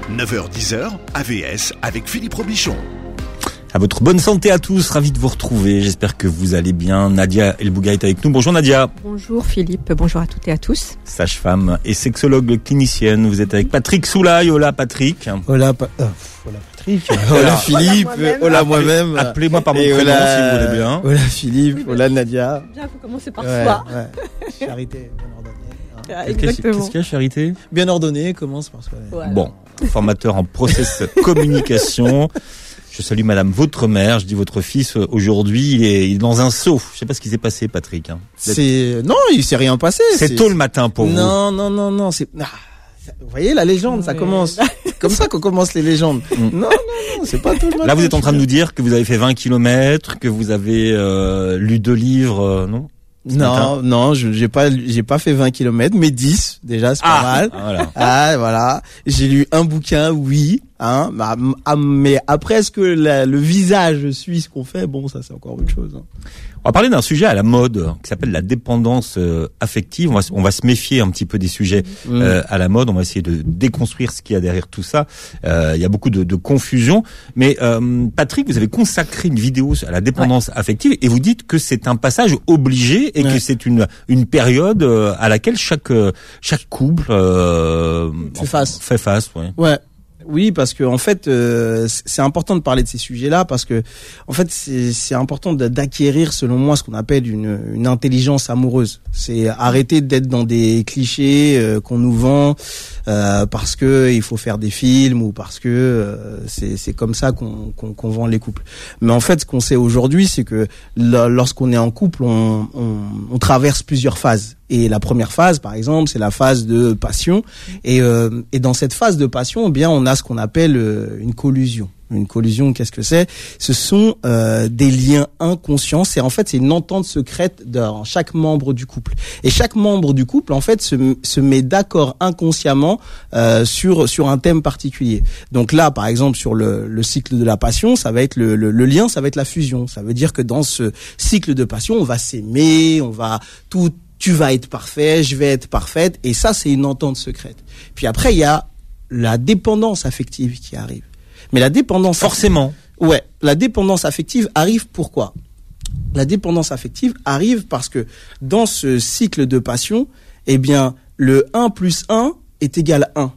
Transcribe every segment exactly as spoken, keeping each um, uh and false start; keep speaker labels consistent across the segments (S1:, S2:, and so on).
S1: neuf heures dix heures, A V S avec Philippe Robichon.
S2: À votre bonne santé à tous, ravi de vous retrouver. J'espère que vous allez bien. Nadia El-Bouga est avec nous. Bonjour Nadia.
S3: Bonjour Philippe, bonjour à toutes et à tous.
S2: Sage-femme et sexologue clinicienne. Vous êtes avec Patrick Soulaille. Hola Patrick.
S4: Hola, pa- euh, hola Patrick. Hola Philippe. Hola moi-même.
S2: Appelez, appelez-moi par mon
S4: Et
S2: prénom
S4: hola,
S2: si vous voulez bien.
S4: Hola Philippe. Hola Nadia.
S3: Bien, il faut commencer par
S4: Ouais,
S3: soi.
S4: ouais. Charité, bien ordonnée.
S3: Ah,
S2: Qu'est-ce
S3: exactement.
S2: qu'est-ce qu'il y a, Charité?
S4: Bien ordonnée, commence par soi.
S3: Voilà.
S2: Bon, formateur en process communication. Je salue Madame votre mère. Je dis votre fils aujourd'hui, il est, il est dans un seau. Je sais pas ce qui s'est passé, Patrick. Hein.
S4: C'est non, il s'est rien passé.
S2: C'est tôt le matin pour vous.
S4: Non, non, non, non. C'est ah, vous voyez la légende, ça
S3: Ouais.
S4: commence. C'est comme ça qu'on commence les légendes.
S2: Mm.
S4: Non, non, non, c'est pas tout le matin.
S2: Là, vous êtes en train de nous dire que vous avez fait vingt kilomètres, que vous avez euh, lu deux livres, euh, non?
S4: Non, non, je j'ai pas j'ai pas fait vingt kilomètres, mais dix déjà, c'est pas mal.
S2: Ah, voilà.
S4: Ah voilà, j'ai lu un bouquin, oui, hein, bah, m- ah, mais après est-ce que la- le visage suit ce qu'on fait, bon ça c'est encore autre chose. Hein.
S2: On va parler d'un sujet à la mode qui s'appelle la dépendance euh, affective. On va, se- on va se méfier un petit peu des sujets
S4: Mmh.
S2: euh, à la mode. On va essayer de déconstruire ce qu'il y a derrière tout ça. Euh, il y a beaucoup de, de confusion. Mais euh, Patrick, vous avez consacré une vidéo à la dépendance affective et vous dites que c'est un passage obligé et
S4: Ouais.
S2: que c'est une une période euh, à laquelle chaque euh, chaque couple euh,
S4: Fait face.
S2: Fait face, ouais.
S4: Ouais. Oui, parce que en fait, euh, c- c'est important de parler de ces sujets-là parce que, en fait, c'est, c'est important de- d'acquérir, selon moi, ce qu'on appelle une, une intelligence amoureuse. C'est arrêter d'être dans des clichés euh, qu'on nous vend euh, parce que il faut faire des films ou parce que euh, c'est, c'est comme ça qu'on, qu'on, qu'on vend les couples. Mais en fait, ce qu'on sait aujourd'hui, c'est que lo- lorsqu'on est en couple, on, on, on traverse plusieurs phases. Et la première phase, par exemple, c'est la phase de passion. Et, euh, et dans cette phase de passion, eh bien, on a ce qu'on appelle euh, une collusion. Une collusion, qu'est-ce que c'est? Ce sont euh, des liens inconscients. C'est en fait c'est une entente secrète dans chaque membre du couple. Et chaque membre du couple, en fait, se, se met d'accord inconsciemment euh, sur sur un thème particulier. Donc là, par exemple, sur le, le cycle de la passion, ça va être le, le, le lien, ça va être la fusion. Ça veut dire que dans ce cycle de passion, on va s'aimer, on va tout. Tu vas être parfait, je vais être parfaite, et ça, c'est une entente secrète. Puis après, il y a la dépendance affective qui arrive. Mais la dépendance...
S2: Forcément.
S4: Ouais, la dépendance affective arrive pourquoi? La dépendance affective arrive parce que dans ce cycle de passion, eh bien, le un plus un est égal à un.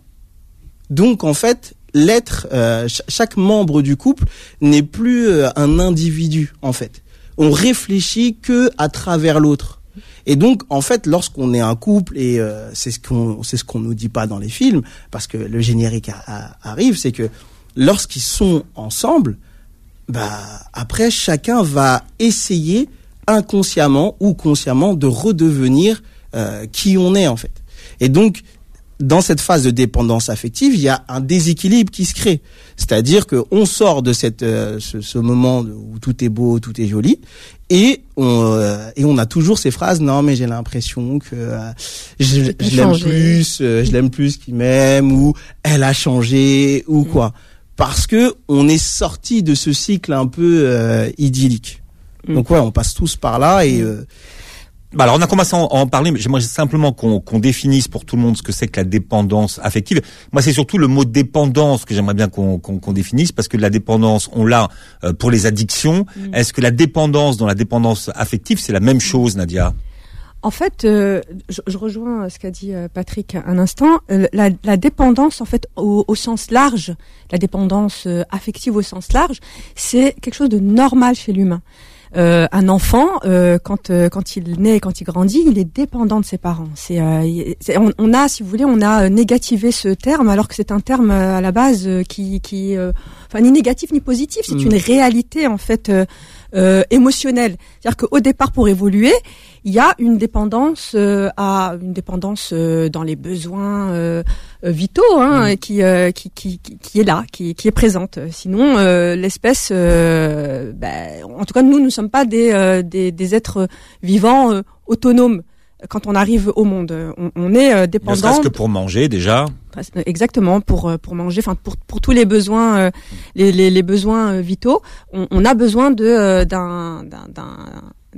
S4: Donc, en fait, l'être, euh, ch- chaque membre du couple n'est plus euh, un individu, en fait. On réfléchit que à travers l'autre. Et donc, en fait, lorsqu'on est un couple, et euh, c'est ce qu'on c'est ce qu'on nous dit pas dans les films, parce que le générique a- a- arrive, c'est que lorsqu'ils sont ensemble, bah après chacun va essayer inconsciemment ou consciemment de redevenir euh, qui on est en fait. Et donc, dans cette phase de dépendance affective, il y a un déséquilibre qui se crée. C'est-à-dire que on sort de cette euh, ce, ce moment où tout est beau, tout est joli, et on euh, et on a toujours ces phrases. Non, mais j'ai l'impression que euh, je, je l'aime
S3: changé.
S4: plus, euh, je l'aime plus qu'il m'aime, ou elle a changé, ou quoi. Parce que on est sorti de ce cycle un peu euh, idyllique.
S3: Mm.
S4: Donc ouais, on passe tous par là et euh,
S2: Bah alors on a commencé à en, à en parler, mais j'aimerais simplement qu'on qu'on définisse pour tout le monde ce que c'est que la dépendance affective. Moi, c'est surtout le mot dépendance que j'aimerais bien qu'on qu'on qu'on définisse, parce que la dépendance, on l'a euh, pour les addictions.
S3: Mm.
S2: Est-ce que la dépendance dans la dépendance affective, c'est la même chose, Nadia?
S3: En fait, euh, je, je rejoins ce qu'a dit euh, Patrick un instant. Euh, la, la dépendance, en fait, au, au sens large, la dépendance euh, affective au sens large, c'est quelque chose de normal chez l'humain. Euh, un enfant, euh, quand euh, quand il naît, quand il grandit, il est dépendant de ses parents. C'est, euh, il- c'est on, on a, si vous voulez, on a euh, négativé ce terme, alors que c'est un terme euh, à la base euh, qui, qui, euh, enfin, ni négatif ni positif. C'est
S4: Mmh.
S3: une réalité en fait euh, euh, émotionnelle. C'est-à-dire qu'au départ, pour évoluer, il y a une dépendance euh, à une dépendance euh, dans les besoins euh, euh, vitaux, hein,
S4: Mmh.
S3: qui, euh, qui qui qui qui est là, qui qui est présente. Sinon, euh, l'espèce, euh, ben, en tout cas, nous, nous sommes pas des euh, des, des êtres vivants euh, autonomes. Quand on arrive au monde, on, on est euh,
S2: Ne
S3: dépendant.
S2: serait-ce que pour manger déjà.
S3: Exactement, pour pour manger, enfin pour pour tous les besoins, euh, les, les les besoins euh, vitaux, on, on a besoin de euh, d'un d'un d'un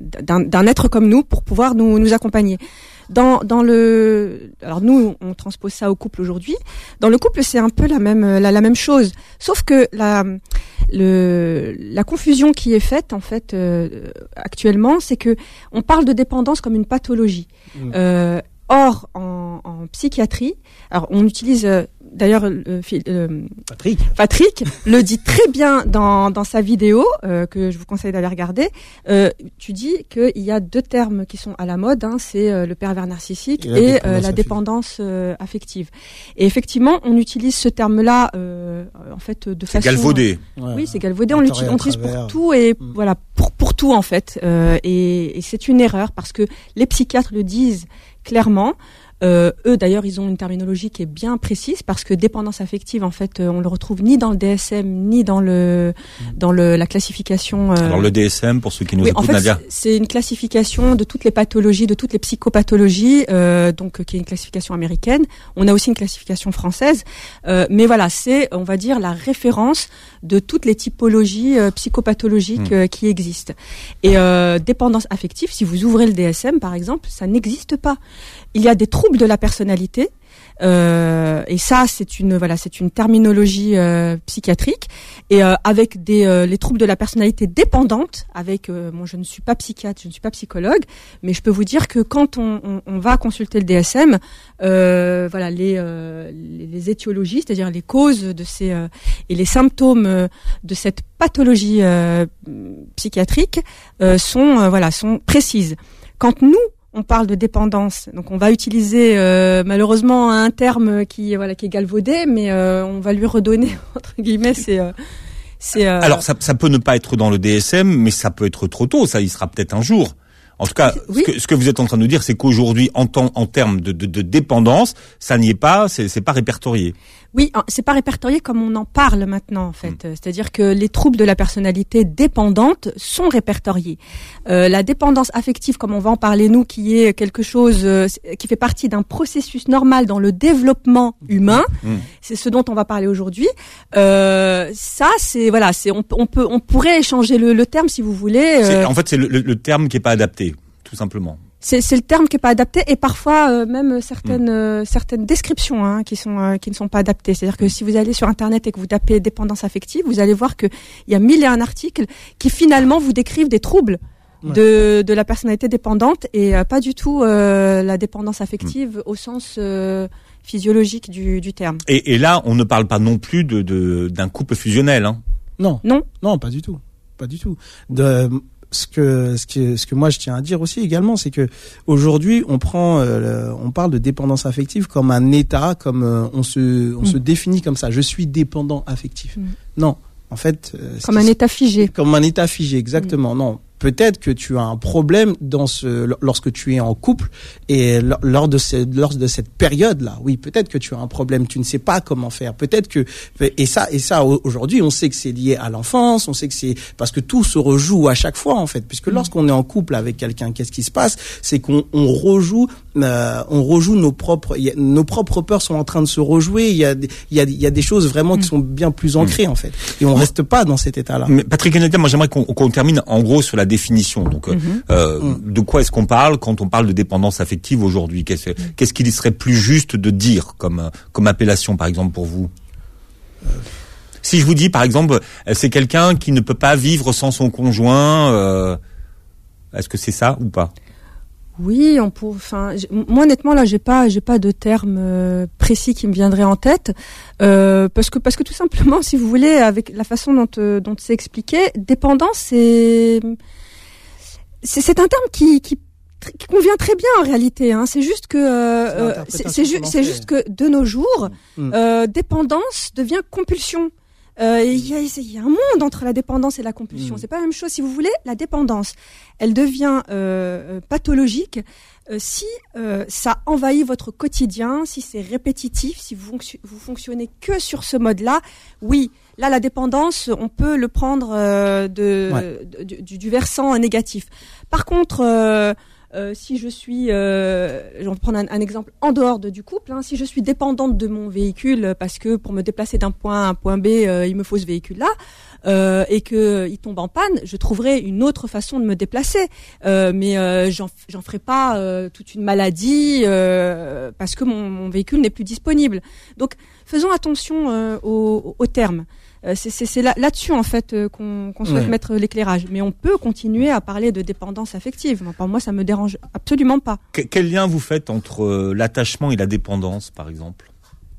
S3: d'un, d'un être comme nous pour pouvoir nous, nous accompagner. Dans, dans le, alors nous, on transpose ça au couple aujourd'hui. Dans le couple, c'est un peu la même, la, la même chose. Sauf que la, le, la confusion qui est faite, en fait, euh, actuellement, c'est que on parle de dépendance comme une pathologie. Mmh. Euh, or, en, en psychiatrie, alors on utilise, euh, d'ailleurs, euh, euh,
S4: Patrick.
S3: Patrick le dit très bien dans, dans sa vidéo euh, que je vous conseille d'aller regarder. Euh, tu dis qu'il y a deux termes qui sont à la mode, hein, c'est euh, le pervers narcissique et, et euh, la dépendance euh, affective. Et effectivement, on utilise ce terme-là euh, en fait de
S2: c'est
S3: façon
S2: galvaudé.
S3: Ouais, oui, c'est galvaudé. On l'utilise, on l'utilise pour tout et mmh. voilà pour pour tout en fait. Euh, et, et c'est une erreur parce que les psychiatres le disent clairement. Euh, eux d'ailleurs ils ont une terminologie qui est bien précise parce que dépendance affective en fait euh, on le retrouve ni dans le D S M ni dans le dans le la classification. Euh...
S2: Alors le D S M pour ceux qui nous
S3: oui,
S2: écoutent,
S3: en fait,
S2: Nadia.
S3: C'est une classification de toutes les pathologies, de toutes les psychopathologies, euh, donc qui est une classification américaine. On a aussi une classification française, euh, mais voilà c'est on va dire la référence de toutes les typologies euh, psychopathologiques mmh. euh, qui existent. Et euh, dépendance affective, si vous ouvrez le D S M par exemple, ça n'existe pas. Il y a des troubles de la personnalité, euh, et ça c'est une voilà c'est une terminologie euh, psychiatrique, et euh, avec des euh, les troubles de la personnalité dépendante. Avec euh, moi je ne suis pas psychiatre, je ne suis pas psychologue, mais je peux vous dire que quand on, on, on va consulter le D S M, euh, voilà les, euh, les les étiologies, c'est-à-dire les causes de ces euh, et les symptômes euh, de cette pathologie euh, psychiatrique euh, sont euh, voilà sont précises. Quand nous on parle de dépendance, donc on va utiliser euh, malheureusement un terme qui voilà qui est galvaudé, mais euh, on va lui redonner entre guillemets c'est euh, c'est. Euh...
S2: Alors ça, ça peut ne pas être dans le D S M, mais ça peut être trop tôt. Ça y sera peut-être un jour. En tout cas, oui. ce, que, ce que vous êtes en train de nous dire, c'est qu'aujourd'hui, en, temps, en termes de, de, de dépendance, ça n'y est pas, c'est, c'est pas répertorié.
S3: Oui, c'est pas répertorié comme on en parle maintenant, en fait. Mmh. C'est-à-dire que les troubles de la personnalité dépendante sont répertoriés. Euh, la dépendance affective, comme on va en parler nous, qui est quelque chose euh, qui fait partie d'un processus normal dans le développement humain, mmh. c'est ce dont on va parler aujourd'hui. Euh, ça, c'est voilà, c'est on, on peut, on pourrait échanger le, le terme si vous voulez. Euh,
S2: c'est, en fait, c'est le, le, le terme qui est pas adapté, tout simplement.
S3: C'est, c'est le terme qui est pas adapté et parfois euh, même certaines mmh. euh, certaines descriptions hein, qui sont euh, qui ne sont pas adaptées. C'est-à-dire que si vous allez sur internet et que vous tapez dépendance affective, vous allez voir que il y a mille et un articles qui finalement vous décrivent des troubles ouais. de de la personnalité dépendante et euh, pas du tout euh, la dépendance affective mmh. au sens euh, physiologique du du terme.
S2: Et, et là, on ne parle pas non plus de, de d'un couple fusionnel, hein.
S4: Non,
S3: non,
S4: non, pas du tout, pas du tout. De Ce que ce que ce que moi je tiens à dire aussi également, c'est que aujourd'hui on prend euh, on parle de dépendance affective comme un état, comme euh, on se on mmh. se définit comme ça. Je suis dépendant affectif. Mmh. Non, en fait. Euh,
S3: comme un état figé.
S4: Comme un état figé, exactement. Mmh. Non. Peut-être que tu as un problème dans ce lorsque tu es en couple et lors de ce, lors de cette période-là. Oui, peut-être que tu as un problème, tu ne sais pas comment faire. Peut-être que et ça et ça aujourd'hui, on sait que c'est lié à l'enfance, on sait que c'est parce que tout se rejoue à chaque fois en fait. Puisque mmh. lorsqu'on est en couple avec quelqu'un, qu'est-ce qui se passe? C'est qu'on on rejoue euh, on rejoue nos propres y a, nos propres peurs sont en train de se rejouer, il y a il y a il y a des choses vraiment mmh. qui sont bien plus ancrées mmh. en fait. Et on reste pas dans cet état-là.
S2: Mais Patrick et Nadia, moi j'aimerais qu'on, qu'on termine en gros sur la définition. Donc, mmh. euh, mmh. de quoi est-ce qu'on parle quand on parle de dépendance affective aujourd'hui? Qu'est-ce, mmh. qu'est-ce qu'il serait plus juste de dire comme comme appellation, par exemple, pour vous? euh. Si je vous dis, par exemple, c'est quelqu'un qui ne peut pas vivre sans son conjoint, euh, est-ce que c'est ça ou pas?
S3: Oui, on peut. Enfin, moi honnêtement là, j'ai pas, j'ai pas de terme euh, précis qui me viendrait en tête, euh, parce que parce que tout simplement, si vous voulez, avec la façon dont euh, dont c'est expliqué, dépendance, c'est c'est, c'est un terme qui qui qui convient très bien en réalité. Hein. C'est juste que euh, c'est, c'est, ju- c'est juste que de nos jours, mmh. euh, dépendance devient compulsion. Il euh, y, y a un monde entre la dépendance et la compulsion. Mmh. C'est pas la même chose. Si vous voulez, la dépendance, elle devient euh, pathologique euh, si euh, ça envahit votre quotidien, si c'est répétitif, si vous, fonction- vous fonctionnez que sur ce mode-là. Oui, là, la dépendance, on peut le prendre euh, de, ouais. de, du, du versant négatif. Par contre, euh, euh, si je suis, euh, je vais prendre un, un exemple en dehors de, du couple, hein, si je suis dépendante de mon véhicule parce que pour me déplacer d'un point A à un point B, euh, il me faut ce véhicule-là, euh, et que il tombe en panne, je trouverai une autre façon de me déplacer. Euh, mais euh, j'en, j'en ferai pas euh, toute une maladie euh, parce que mon, mon véhicule n'est plus disponible. Donc, faisons attention euh, aux, aux termes. Euh, c'est, c'est, c'est là, là-dessus en fait euh, qu'on, qu'on souhaite ouais. mettre l'éclairage. Mais on peut continuer à parler de dépendance affective. Pour moi, ça me dérange absolument pas.
S2: Que, quel lien vous faites entre euh, l'attachement et la dépendance, par exemple ?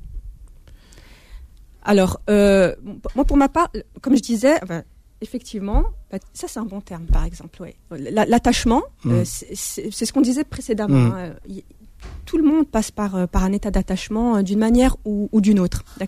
S3: Alors, euh, moi, pour ma part, comme je disais, enfin, effectivement, ça c'est un bon terme, par exemple. Ouais. L'attachement, mmh. euh, c'est, c'est, c'est ce qu'on disait précédemment. Mmh. Hein. Tout le monde passe par, par un état d'attachement d'une manière ou, ou d'une autre, d'accord ?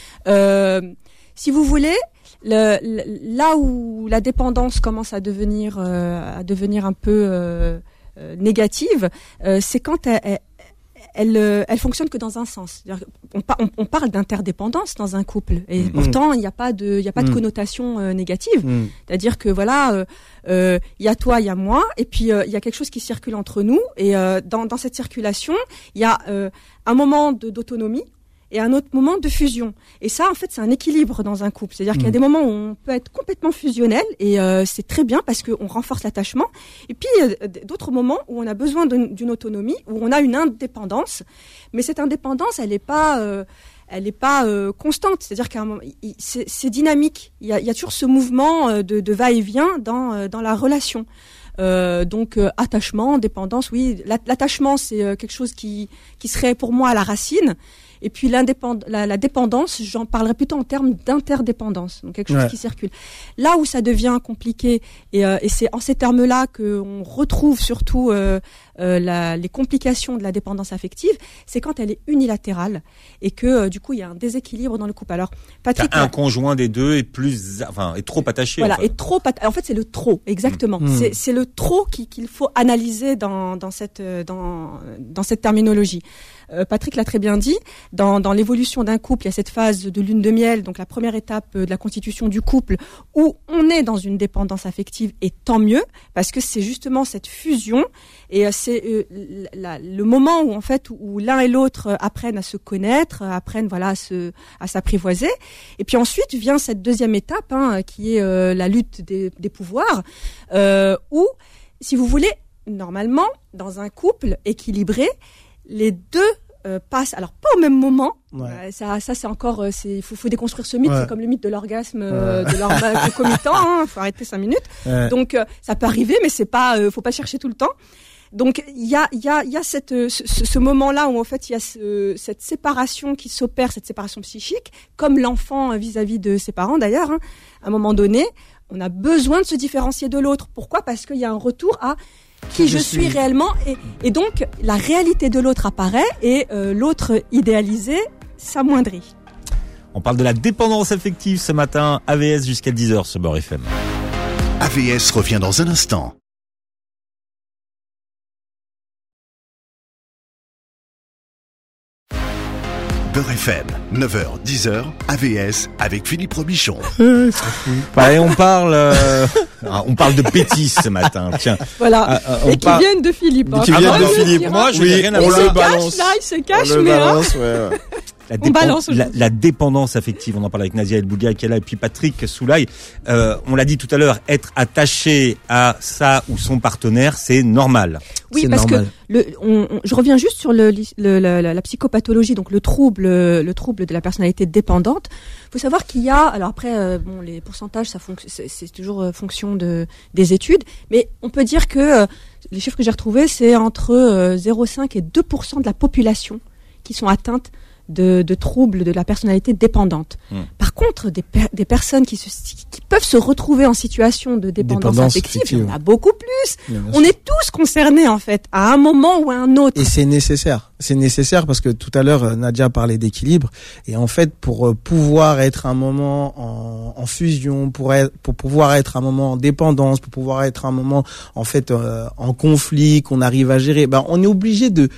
S3: euh, Si vous voulez, le, le, là où la dépendance commence à devenir, euh, à devenir un peu euh, euh, négative, euh, c'est quand elle, elle Elle, euh, elle fonctionne que dans un sens. On, on, on parle d'interdépendance dans un couple, et mmh. pourtant il n'y a pas de, il y a pas mmh. de connotation euh, négative. Mmh. C'est-à-dire que voilà, il euh, euh, y a toi, il y a moi, et puis il euh, y a quelque chose qui circule entre nous. Et euh, dans, dans cette circulation, il y a euh, un moment de, d'autonomie et un autre moment de fusion. Et ça, en fait, c'est un équilibre dans un couple. C'est-à-dire mmh. qu'il y a des moments où on peut être complètement fusionnel, et euh, c'est très bien parce qu'on renforce l'attachement. Et puis, il y a d'autres moments où on a besoin de, d'une autonomie, où on a une indépendance. Mais cette indépendance, elle n'est pas, euh, elle n'est pas euh, constante. C'est-à-dire qu'à un moment, il, c'est, c'est dynamique. Il y, a, il y a toujours ce mouvement de, de va-et-vient dans, dans la relation. Euh, donc euh, attachement, dépendance, oui. L'attachement, c'est euh, quelque chose qui, qui serait pour moi à la racine. Et puis l'indépend- la, la dépendance, j'en parlerai plutôt en termes d'interdépendance, donc quelque chose ouais. qui circule. Là où ça devient compliqué, et, euh, et c'est en ces termes-là qu'on retrouve surtout euh, euh, la, les complications de la dépendance affective, c'est quand elle est unilatérale et que euh, du coup il y a un déséquilibre dans le couple. Alors Patrick,
S2: un conjoint des deux est plus, enfin, est trop attaché.
S3: Voilà,
S2: en fait.
S3: est trop. En fait, c'est le trop, exactement. Mmh. C'est, c'est le trop qui, qu'il faut analyser dans, dans cette, dans, dans cette terminologie. Euh, Patrick l'a très bien dit, dans, dans l'évolution d'un couple, il y a cette phase de lune de miel, donc la première étape de la constitution du couple, où on est dans une dépendance affective, et tant mieux, parce que c'est justement cette fusion, et c'est euh, la, le moment où en fait où l'un et l'autre apprennent à se connaître, apprennent voilà à, se, à s'apprivoiser, et puis ensuite vient cette deuxième étape, hein, qui est euh, la lutte des, des pouvoirs, euh, où, si vous voulez, normalement, dans un couple équilibré, les deux euh, passent, alors pas au même moment. Ouais. Euh, ça, ça c'est encore, il faut, faut déconstruire ce mythe. Ouais. C'est comme le mythe de l'orgasme, euh, ouais. de l'orgasme concomitant. Hein, faut arrêter cinq minutes. Ouais. Donc euh, ça peut arriver, mais c'est pas, euh, faut pas chercher tout le temps. Donc il y a, il y a, il y a cette, ce, ce moment-là où en fait il y a ce, cette séparation qui s'opère, cette séparation psychique, comme l'enfant vis-à-vis de ses parents d'ailleurs. Hein. À un moment donné, on a besoin de se différencier de l'autre. Pourquoi ? Parce qu'il y a un retour à qui je, je suis réellement, et, et donc la réalité de l'autre apparaît, et euh, l'autre idéalisé s'amoindrit.
S2: On parle de la dépendance affective ce matin. A V S jusqu'à dix heures sur Beurre F M.
S1: A V S revient dans un instant. Beurre F M, neuf heures, dix heures, A V S avec Philippe Robichon.
S2: Bah, et on parle, euh, on parle de bêtises ce matin. Tiens.
S3: Voilà. Euh, et qui par... viennent de Philippe. Hein.
S2: Qui viennent ah, de Philippe. Moi, je n'ai rien à voir.
S3: Il se cache là, il se cache, mais balance,
S2: hein. Ouais, ouais. La, dépend- la, la dépendance affective, on en parle avec Nadia El Boudia qui est là, et puis Patrick Soulaï. Euh, on l'a dit tout à l'heure, être attaché à sa ou son partenaire, c'est normal.
S3: Oui,
S2: c'est
S3: parce
S2: normal.
S3: que le, on, on, je reviens juste sur le, le, la, la, la psychopathologie, donc le trouble, le trouble de la personnalité dépendante. Il faut savoir qu'il y a, alors après, euh, bon, les pourcentages, ça fonc- c'est, c'est toujours euh, fonction de des études, mais on peut dire que euh, les chiffres que j'ai retrouvés, c'est entre euh, zéro virgule cinq et deux pour cent de la population qui sont atteintes de, de troubles de la personnalité dépendante. Mmh. Par contre, des, per- des personnes qui, se, qui peuvent se retrouver en situation de dépendance, dépendance affective, il y en a beaucoup plus. On sûr. Est tous concernés, en fait, à un moment ou à un autre.
S4: Et c'est nécessaire. C'est nécessaire parce que tout à l'heure, Nadia parlait d'équilibre. Et en fait, pour pouvoir être un moment en, en fusion, pour, être, pour pouvoir être un moment en dépendance, pour pouvoir être un moment, en fait, euh, en conflit, qu'on arrive à gérer, ben, on est obligé de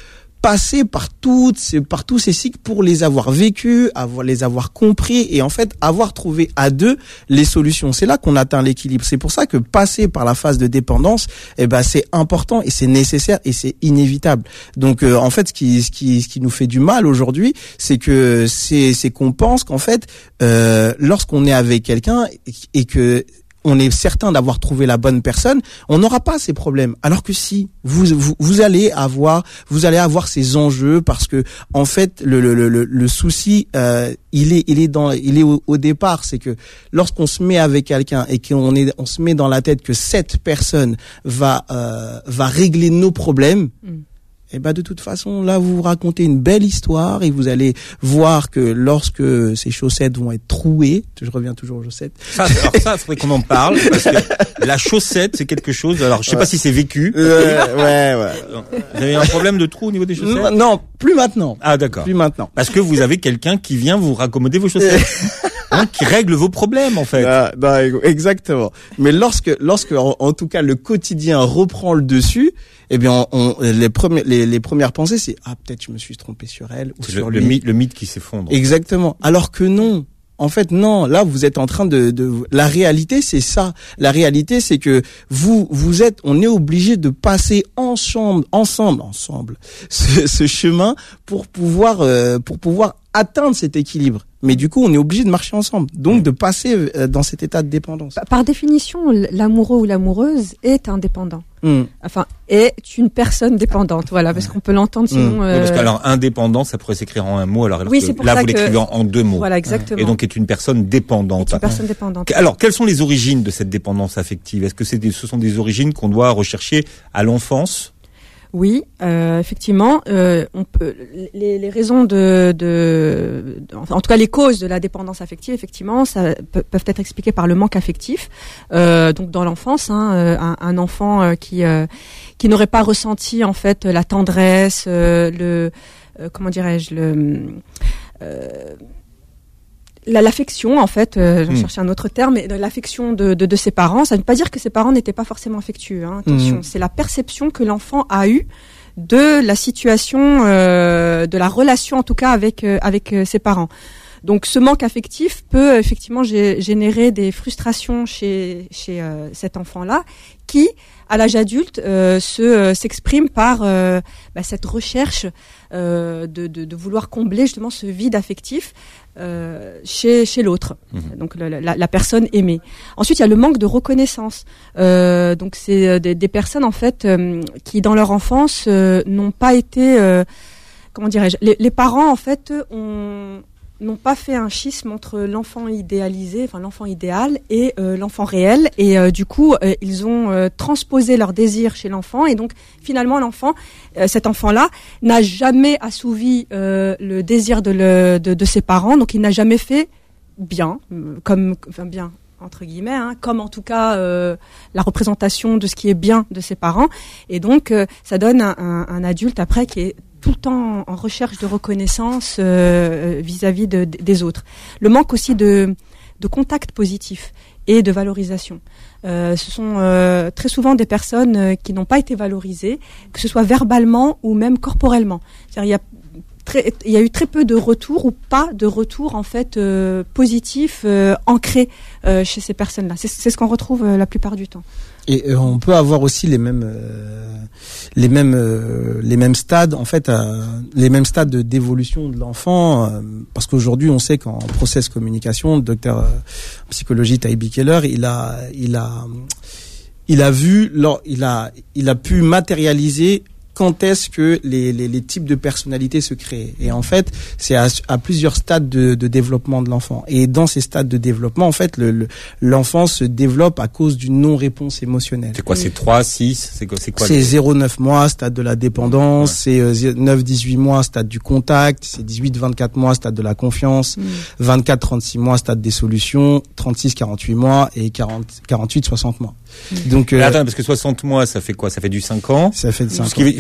S4: passer par toutes ces, par tous ces cycles pour les avoir vécus, avoir, les avoir compris et en fait avoir trouvé à deux les solutions. C'est là qu'on atteint l'équilibre. C'est pour ça que passer par la phase de dépendance, eh ben c'est important et c'est nécessaire et c'est inévitable. Donc euh, en fait, ce qui, ce qui, ce qui nous fait du mal aujourd'hui, c'est que c'est, c'est qu'on pense qu'en fait, euh, lorsqu'on est avec quelqu'un et, et que on est certain d'avoir trouvé la bonne personne, on n'aura pas ces problèmes. Alors que si vous vous, vous allez avoir vous allez avoir ces enjeux parce que en fait le le le, le souci euh, il est il est dans il est au, au départ, c'est que lorsqu'on se met avec quelqu'un et qu'on est on se met dans la tête que cette personne va euh, va régler nos problèmes. Mm. Et ben de toute façon, là, vous vous racontez une belle histoire et vous allez voir que lorsque ces chaussettes vont être trouées, je reviens toujours aux chaussettes.
S2: Ça, alors ça, il faudrait qu'on en parle parce que la chaussette, c'est quelque chose. Alors, je sais ouais. pas si c'est vécu.
S4: Euh, ouais, ouais.
S2: Vous avez un problème de trou au niveau des chaussettes ?
S4: Non, plus maintenant.
S2: Ah, d'accord.
S4: Plus maintenant.
S2: Parce que vous avez quelqu'un qui vient vous raccommoder vos chaussettes. Hein, qui règle vos problèmes en fait.
S4: Ah, non, exactement. Mais lorsque, lorsque en, en tout cas le quotidien reprend le dessus, eh bien, on, les premières, les, les premières pensées, c'est ah peut-être je me suis trompé sur elle ou
S2: c'est
S4: sur
S2: le,
S4: lui.
S2: Le mythe, le mythe qui s'effondre.
S4: Exactement. Alors que non. En fait, non. Là, vous êtes en train de, de. La réalité, c'est ça. La réalité, c'est que vous, vous êtes. On est obligé de passer ensemble, ensemble, ensemble, ce, ce chemin pour pouvoir, euh, pour pouvoir atteindre cet équilibre. Mais du coup, on est obligé de marcher ensemble. Donc, de passer dans cet état de dépendance.
S3: Par définition, l'amoureux ou l'amoureuse est indépendant. Mmh. Enfin, est une personne dépendante. Voilà, parce qu'on peut l'entendre sinon.
S2: Mmh. Euh... Oui, parce que alors indépendant, ça pourrait s'écrire en un mot. Alors, alors
S3: oui, c'est pour
S2: là,
S3: ça
S2: vous
S3: que...
S2: l'écrivez en, en deux mots.
S3: Voilà, exactement.
S2: Et donc, est une personne dépendante.
S3: Est une personne dépendante.
S2: Alors, quelles sont les origines de cette dépendance affective ? Est-ce que c'est des, ce sont des origines qu'on doit rechercher à l'enfance ?
S3: Oui, euh, effectivement, euh, on peut les, les raisons de, de, de, en tout cas les causes de la dépendance affective, effectivement, ça peut, peuvent être expliquées par le manque affectif. Euh, donc dans l'enfance, hein, un, un enfant euh, qui euh, qui n'aurait pas ressenti en fait la tendresse, euh, le euh, comment dirais-je le euh, La, l'affection, en fait, euh, j'en mmh. cherchais un autre terme, mais l'affection de, de, de ses parents, ça ne veut pas dire que ses parents n'étaient pas forcément affectueux. Hein, attention, mmh. c'est la perception que l'enfant a eue de la situation, euh, de la relation en tout cas avec euh, avec euh, ses parents. Donc, ce manque affectif peut effectivement g- générer des frustrations chez chez euh, cet enfant-là, qui, à l'âge adulte, euh, se euh, s'exprime par euh, bah, cette recherche euh, de, de de vouloir combler justement ce vide affectif. Euh, chez chez l'autre, mmh. donc la, la, la personne aimée. Ensuite, il y a le manque de reconnaissance. Euh, donc c'est des, des personnes en fait euh, qui dans leur enfance euh, n'ont pas été, euh, comment dirais-je, les, les parents en fait ont n'ont pas fait un schisme entre l'enfant idéalisé, enfin l'enfant idéal et euh, l'enfant réel, et euh, du coup euh, ils ont euh, transposé leur désir chez l'enfant, et donc finalement l'enfant, euh, cet enfant-là, n'a jamais assouvi euh, le désir de, le, de, de ses parents, donc il n'a jamais fait bien, comme enfin bien entre guillemets, hein, comme en tout cas euh, la représentation de ce qui est bien de ses parents, et donc euh, ça donne un, un, un adulte après qui est tout le temps en recherche de reconnaissance euh, vis-à-vis de, de, des autres. Le manque aussi de, de contact positif et de valorisation. Euh, ce sont euh, très souvent des personnes euh, qui n'ont pas été valorisées, que ce soit verbalement ou même corporellement. C'est-à-dire, il y a Très, il y a eu très peu de retours ou pas de retours en fait euh, positifs euh, ancrés euh, chez ces personnes-là. C'est, c'est ce qu'on retrouve euh, la plupart du temps.
S4: Et euh, on peut avoir aussi les mêmes euh, les mêmes euh, les mêmes stades en fait euh, les mêmes stades de, d'évolution de l'enfant euh, parce qu'aujourd'hui on sait qu'en process communication, le docteur euh, en psychologie Taibi Keller, il a il a il a vu il a il a pu matérialiser quand est-ce que les, les, les types de personnalités se créent. Et en fait, c'est à, à plusieurs stades de, de développement de l'enfant. Et dans ces stades de développement, en fait, le, le, l'enfant se développe à cause d'une non-réponse émotionnelle.
S2: C'est quoi, c'est trois, six, c'est quoi, c'est quoi?
S4: C'est zéro neuf mois, stade de la dépendance, ouais. C'est euh, neuf dix-huit mois, stade du contact, c'est dix-huit vingt-quatre mois, stade de la confiance, mmh. vingt-quatre trente-six mois, stade des solutions, trente-six quarante-huit mois et quarante quarante-huit soixante mois. Mmh. Donc,
S2: euh, attends, parce que soixante mois, ça fait quoi? Ça fait du cinq ans.
S4: Ça fait du cinq ans.
S2: Ce qui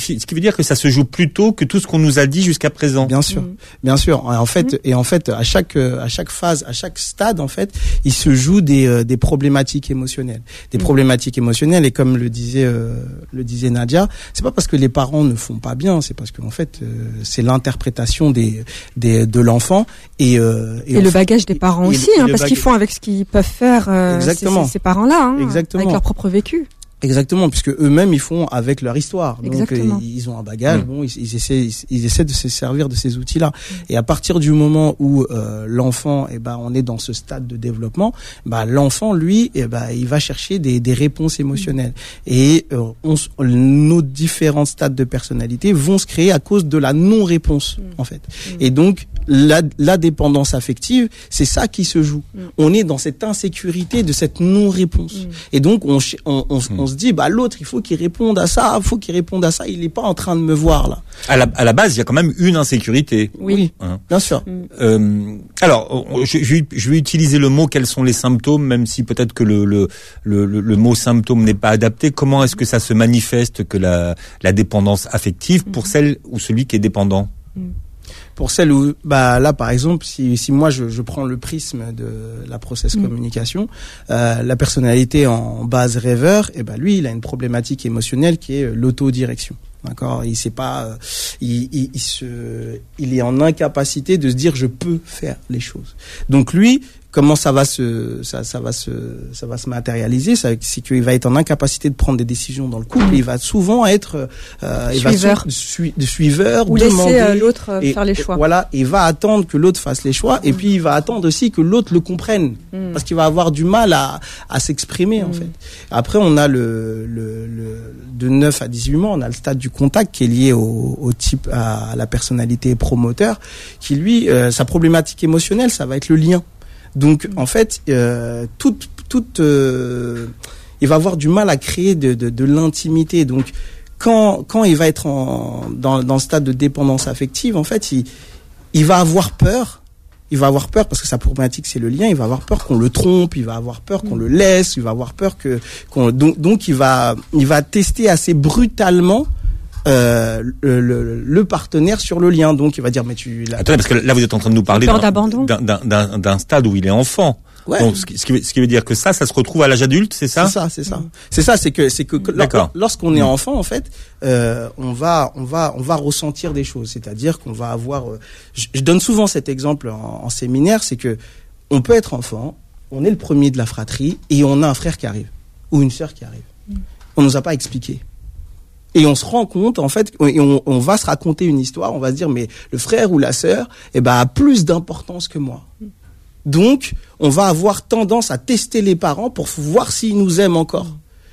S2: qui, ce qui veut dire que ça se joue plus tôt que tout ce qu'on nous a dit jusqu'à présent.
S4: Bien sûr, mmh. bien sûr. En fait, mmh. et en fait, à chaque à chaque phase, à chaque stade, en fait, il se joue des euh, des problématiques émotionnelles, des mmh. problématiques émotionnelles. Et comme le disait euh, le disait Nadia, c'est pas parce que les parents ne font pas bien, c'est parce que en fait, euh, c'est l'interprétation des des de l'enfant et euh,
S3: et, et le bagage des parents
S4: et,
S3: aussi,
S4: et
S3: hein, parce qu'ils font avec ce qu'ils peuvent faire. Euh, Exactement. Ces, ces parents-là, hein, Exactement. Avec leur propre vécu.
S4: Exactement, puisque eux-mêmes ils font avec leur histoire. Donc
S3: Exactement.
S4: ils ont un bagage. Mmh. Bon, ils, ils essaient, ils, ils essaient de se servir de ces outils-là. Mmh. Et à partir du moment où euh, l'enfant, eh ben, on est dans ce stade de développement, bah l'enfant, lui, eh ben, il va chercher des, des réponses émotionnelles. Mmh. Et euh, on, nos différents stades de personnalité vont se créer à cause de la non-réponse, mmh. en fait. Mmh. Et donc la, la dépendance affective, c'est ça qui se joue. Mmh. On est dans cette insécurité de cette non-réponse. Mmh. Et donc on, on, on, mmh. on se dit, bah l'autre, il faut qu'il réponde à ça, il faut qu'il réponde à ça. Il n'est pas en train de me voir là.
S2: À la, à la base, il y a quand même une insécurité.
S4: Oui, hein. Bien sûr.
S2: Mmh. Euh, alors, je, je, je vais utiliser le mot quels sont les symptômes, même si peut-être que le, le, le, le mot symptôme n'est pas adapté. Comment est-ce que ça se manifeste que la, la dépendance affective pour mmh. celle ou celui qui est dépendant?
S3: Mmh.
S4: Pour celle où, bah là par exemple, si si moi je, je prends le prisme de la process mmh. communication, euh, la personnalité en base rêveur, et ben bah, lui il a une problématique émotionnelle qui est l'autodirection. D'accord, il sait pas, euh, il, il, il se, il est en incapacité de se dire je peux faire les choses. Donc lui, comment ça va se, ça, ça va se, ça va se matérialiser, ça, c'est qu'il va être en incapacité de prendre des décisions dans le couple. Mmh. Et il va souvent être, euh, il
S3: suiveur,
S4: va su, de suiveur,
S3: ou
S4: demander,
S3: laisser euh, l'autre euh,
S4: et,
S3: faire les choix.
S4: Et, voilà, il va attendre que l'autre fasse les choix, mmh. et puis il va attendre aussi que l'autre le comprenne, mmh. parce qu'il va avoir du mal à, à s'exprimer mmh. en fait. Après, on a le, le, le, de neuf à dix-huit mois, on a le stade du contact qui est lié au, au type, à la personnalité promoteur, qui lui, euh, sa problématique émotionnelle, ça va être le lien. Donc, en fait, euh, toute, toute, euh, il va avoir du mal à créer de, de, de l'intimité. Donc, quand, quand il va être en, dans, dans le stade de dépendance affective, en fait, il, il va avoir peur. Il va avoir peur parce que sa problématique c'est le lien. Il va avoir peur qu'on le trompe. Il va avoir peur qu'on le laisse. Il va avoir peur que, qu'on, donc, donc, il va, il va tester assez brutalement. Euh, le, le, le partenaire sur le lien, donc il va dire mais tu. Là,
S2: attendez, parce que là vous êtes en train de nous parler
S3: d'un, d'un,
S2: d'un, d'un stade où il est enfant. Ouais. Donc, ce qui, ce, qui veut, ce qui veut dire que ça, ça se retrouve à l'âge adulte, c'est ça?
S4: C'est ça, c'est ça. Mmh. C'est ça, c'est que, c'est que lors, lorsqu'on est enfant, en fait, euh, on va, on va, on va ressentir des choses. C'est-à-dire qu'on va avoir. Euh, je, je donne souvent cet exemple en, en séminaire, c'est que on peut être enfant, on est le premier de la fratrie et on a un frère qui arrive ou une sœur qui arrive. Mmh. On nous a pas expliqué. Et on se rend compte, en fait, et on, on va se raconter une histoire, on va se dire, mais le frère ou la sœur, eh ben, a plus d'importance que moi. Donc, on va avoir tendance à tester les parents pour voir s'ils nous aiment encore.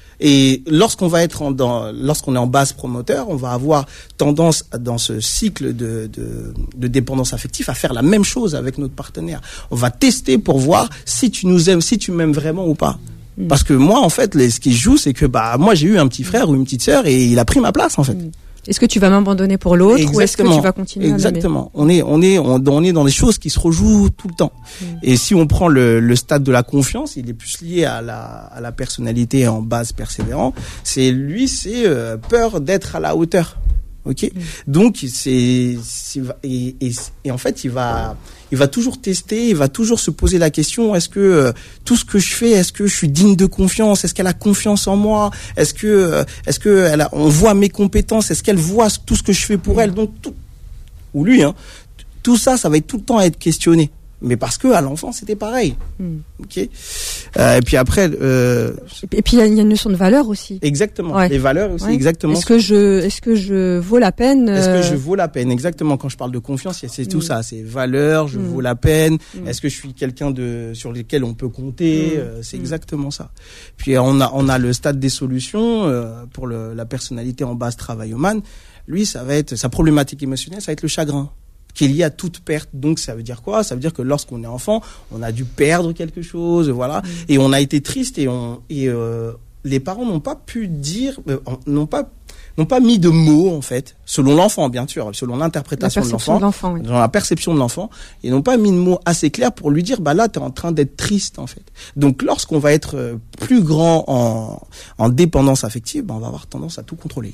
S4: Et lorsqu'on va être en, dans, lorsqu'on est en base promoteur, on va avoir tendance, dans ce cycle de, de, de dépendance affective, à faire la même chose avec notre partenaire. On va tester pour voir si tu nous aimes, si tu m'aimes vraiment ou pas. Parce que moi, en fait, les, ce qui se joue, c'est que bah moi j'ai eu un petit frère ou une petite sœur et il a pris ma place en fait.
S3: Est-ce que tu vas m'abandonner pour l'autre Exactement. Ou est-ce que tu vas continuer
S4: Exactement. À l'aimer ? On est on est on, on est dans des choses qui se rejouent tout le temps. Mm. Et si on prend le, le stade de la confiance, il est plus lié à la à la personnalité en base persévérant. C'est lui, c'est euh, peur d'être à la hauteur. Ok. Mm. Donc c'est, c'est et, et et en fait il va il va toujours tester, il va toujours se poser la question, est-ce que euh, tout ce que je fais, est-ce que je suis digne de confiance, est-ce qu'elle a confiance en moi, est-ce que euh, est-ce que elle a, on voit mes compétences, est-ce qu'elle voit tout ce que je fais pour elle, donc tout, ou lui hein, tout ça ça va être tout le temps à être questionné. Mais parce que à l'enfance c'était pareil, mm. ok. Euh, et puis après, euh...
S3: et puis il y a une notion de valeur aussi.
S4: Exactement.
S3: Ouais.
S4: Les valeurs aussi, ouais. Exactement.
S3: Est-ce que je, est-ce que je vaux la peine euh...
S4: Est-ce que je vaux la peine? Exactement. Quand je parle de confiance, c'est mm. tout ça. C'est valeur. Je mm. vaux la peine. Mm. Est-ce que je suis quelqu'un de sur lequel on peut compter? Mm. euh, C'est mm. exactement ça. Puis on a on a le stade des solutions euh, pour le, la personnalité en base travail-man. Lui, ça va être sa problématique émotionnelle, ça va être le chagrin, qui est lié à toute perte. Donc ça veut dire quoi? Ça veut dire que lorsqu'on est enfant, on a dû perdre quelque chose, voilà, mmh. et on a été triste et on et euh, les parents n'ont pas pu dire, euh, n'ont pas n'ont pas mis de mots en fait, selon l'enfant bien sûr, selon l'interprétation
S3: la
S4: de l'enfant,
S3: de l'enfant oui.
S4: dans la perception de l'enfant, ils n'ont pas mis de mots assez clairs pour lui dire bah là t'es en train d'être triste en fait. Donc lorsqu'on va être plus grand en en dépendance affective, bah, on va avoir tendance à tout contrôler.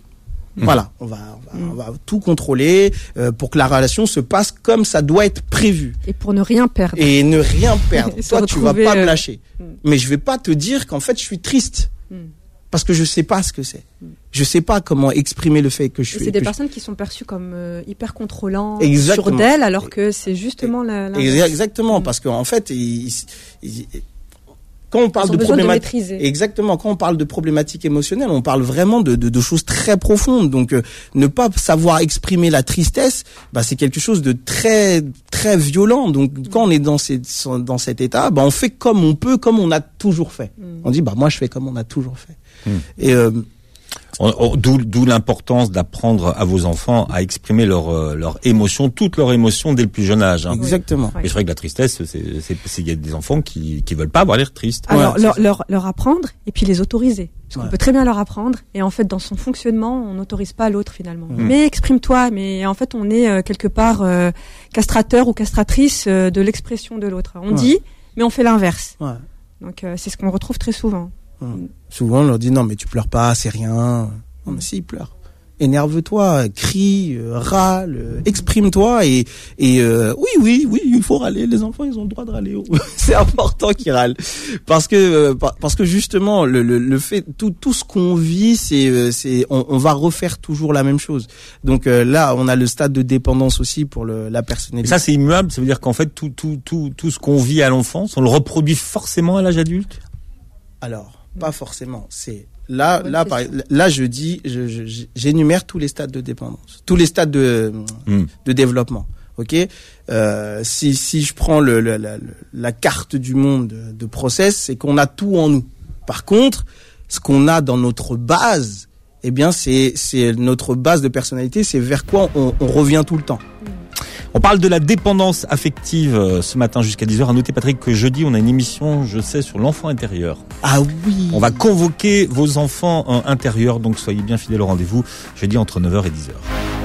S4: Mmh. Voilà, on va, on va, mmh. on va tout contrôler euh, pour que la relation se passe comme ça doit être prévu.
S3: Et pour ne rien perdre.
S4: Et ne rien perdre. Toi, tu vas pas euh... me lâcher.
S3: Mmh.
S4: Mais je vais pas te dire qu'en fait, je suis triste. Mmh. Parce que je sais pas ce que c'est. Mmh. Je sais pas comment exprimer le fait que je suis.
S3: Et c'est des personnes
S4: je...
S3: qui sont perçues comme euh, hyper contrôlantes
S4: Exactement.
S3: sur d'elles, alors que c'est justement la. la...
S4: Exactement, mmh. parce qu'en fait, ils, ils, quand on parle de problématiques, exactement, quand on parle de problématiques émotionnelles, on parle vraiment de, de, de choses très profondes. Donc, euh, ne pas savoir exprimer la tristesse, bah, c'est quelque chose de très, très violent. Donc, mmh. quand on est dans, ces, dans cet état, bah, on fait comme on peut, comme on a toujours fait. Mmh. On dit, bah, moi, je fais comme on a toujours fait. Mmh. Et euh,
S2: On, on, d'où, d'où l'importance d'apprendre à vos enfants à exprimer leurs euh, leurs émotions, toutes leurs émotions dès le plus jeune âge. Hein.
S4: Exactement.
S2: Mais c'est vrai que la tristesse, c'est c'est c'est il y a des enfants qui qui veulent pas avoir l'air tristes.
S3: Alors
S4: ouais,
S3: leur, leur leur apprendre et puis les autoriser. Parce ouais. qu'on peut très bien leur apprendre et en fait dans son fonctionnement on n'autorise pas l'autre finalement. Mmh. Mais exprime-toi. Mais en fait on est euh, quelque part euh, castrateur ou castratrice euh, de l'expression de l'autre. On ouais. dit, mais on fait l'inverse.
S4: Ouais.
S3: Donc euh, c'est ce qu'on retrouve très souvent.
S4: Mmh. Souvent, on leur dit non, mais tu pleures pas, c'est rien. Non, mais si, ils pleurent. Énerve-toi, crie, euh, râle, euh, exprime-toi et et euh, oui, oui, oui, il faut râler. Les enfants, ils ont le droit de râler. C'est important qu'ils râlent parce que euh, parce que justement, le le, le fait tout tout ce qu'on vit, c'est c'est on, on va refaire toujours la même chose. Donc euh, là, on a le stade de dépendance aussi pour le la personnalité.
S2: Et ça, c'est immuable. Ça veut dire qu'en fait, tout tout tout tout ce qu'on vit à l'enfance, on le reproduit forcément à l'âge adulte.
S4: Alors, pas forcément. C'est là, là, par, là, je dis, je, je, j'énumère tous les stades de dépendance, tous les stades de mm. de développement. Ok. Euh, si si je prends le, le la, la carte du monde de, de process, c'est qu'on a tout en nous. Par contre, ce qu'on a dans notre base, eh bien, c'est c'est notre base de personnalité. C'est vers quoi on, on revient tout le temps. Mm.
S2: On parle de la dépendance affective ce matin jusqu'à dix heures. À noter, Patrick, que jeudi, on a une émission, je sais, sur l'enfant intérieur.
S4: Ah oui.
S2: On va convoquer vos enfants intérieurs, donc soyez bien fidèles au rendez-vous, jeudi entre neuf heures et dix heures.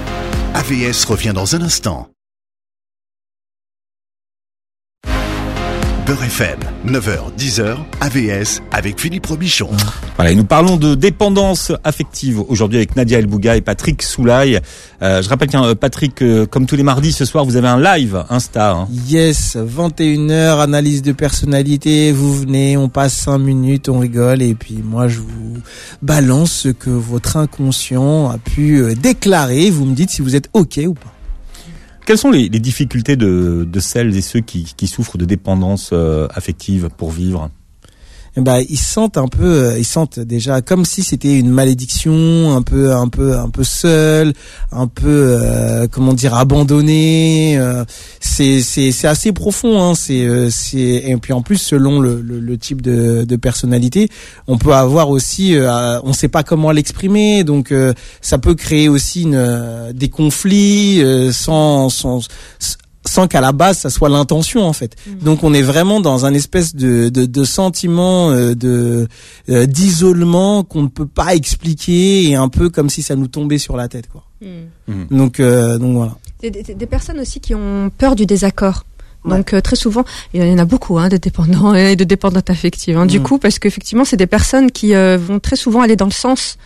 S1: A V S revient dans un instant. Beurre F M, neuf heures, dix heures, A V S avec Philippe Robichon.
S2: Voilà, et nous parlons de dépendance affective aujourd'hui avec Nadia El Bouga et Patrick Soulaï. Euh, je rappelle qu'un Patrick, euh, comme tous les mardis ce soir, vous avez un live Insta. Hein.
S4: Yes, vingt et une heures, analyse de personnalité. Vous venez, on passe cinq minutes, on rigole et puis moi je vous balance ce que votre inconscient a pu euh, déclarer. Vous me dites si vous êtes ok ou pas.
S2: Quelles sont les, les difficultés de, de celles et ceux qui, qui souffrent de dépendance euh, affective pour vivre ?
S4: Eh ben, ils sentent un peu, ils sentent déjà comme si c'était une malédiction, un peu, un peu, un peu seul, un peu, euh, comment dire, abandonné. Euh, c'est, c'est, c'est assez profond, hein. C'est, euh, c'est, et puis en plus, selon le, le, le type de, de personnalité, on peut avoir aussi, euh, on sait pas comment l'exprimer, donc euh, ça peut créer aussi une, euh, des conflits euh, sans, sans sans qu'à la base ça soit l'intention en fait. Mmh. Donc on est vraiment dans un espèce de de, de sentiment euh, de euh, d'isolement qu'on ne peut pas expliquer et un peu comme si ça nous tombait sur la tête quoi. Mmh. Donc euh, donc voilà.
S3: Des, des, des personnes aussi qui ont peur du désaccord. Donc ouais. euh, très souvent, il y en a beaucoup hein, de dépendants et de dépendantes affectives. Hein, mmh. Du coup, parce qu'effectivement, c'est des personnes qui euh, vont très souvent aller dans le sens